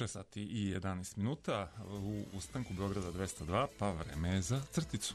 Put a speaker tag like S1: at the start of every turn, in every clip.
S1: 6 sati i 11 minuta u ustanku Beograda 202, pa vreme je za crticu.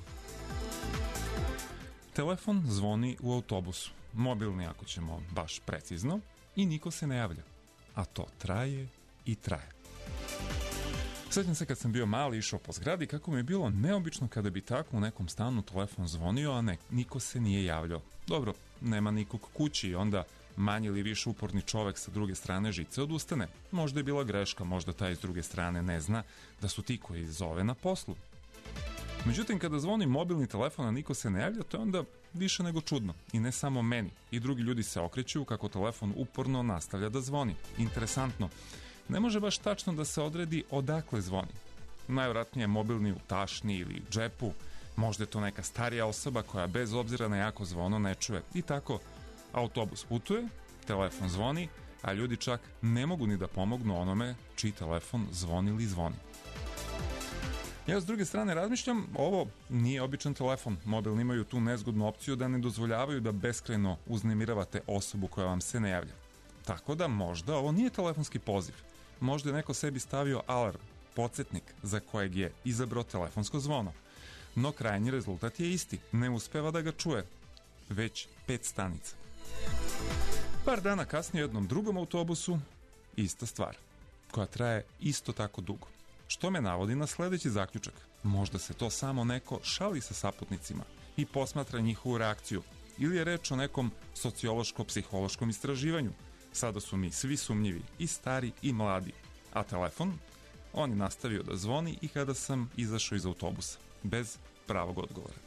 S1: Telefon zvoni u autobusu, mobilni ako ćemo baš precizno, i niko se ne javlja. A to traje i traje. Sjećam se kad sam bio mali, išao po zgradi, kako mi je bilo neobično kada bi tako u nekom stanu telefon zvonio, a niko se nije javljao. Dobro, nema nikog kući i onda manje ili više uporni čovek sa druge strane žice odustane. Možda je bila greška, možda taj s druge strane ne zna da su ti koji zove na poslu. Međutim, kada zvoni mobilni telefon, a niko se ne javlja, to je onda više nego čudno. I ne samo meni. I drugi ljudi se okreću kako telefon uporno nastavlja da zvoni. Interesantno. Ne može baš tačno da se odredi odakle zvoni. Najvjerojatnije je mobilni u tašni ili džepu, možda je to neka starija osoba koja bez obzira na jako zvono ne čuje. I tako, autobus putuje, telefon zvoni, a ljudi čak ne mogu ni da pomognu onome čiji telefon zvoni ili zvoni. Ja s druge strane razmišljam, ovo nije običan telefon. Mobilni imaju tu nezgodnu opciju da ne dozvoljavaju da beskrajno uznemiravate osobu koja vam se ne javlja. Tako da možda ovo nije telefonski poziv. Možda je neko sebi stavio alarm, podsjetnik za kojeg je izabrao telefonsko zvono. No krajnji rezultat je isti. Ne uspeva da ga čuje. Već 5 stanica. Par dana kasnije u jednom drugom autobusu ista stvar, koja traje isto tako dugo. Što me navodi na sledeći zaključak. Možda se to samo neko šali sa saputnicima i posmatra njihovu reakciju. Ili je reč o nekom sociološko-psihološkom istraživanju. Sada su mi svi sumnjivi, i stari i mladi. A telefon? On je nastavio da zvoni i kada sam izašao iz autobusa. Bez pravog odgovora.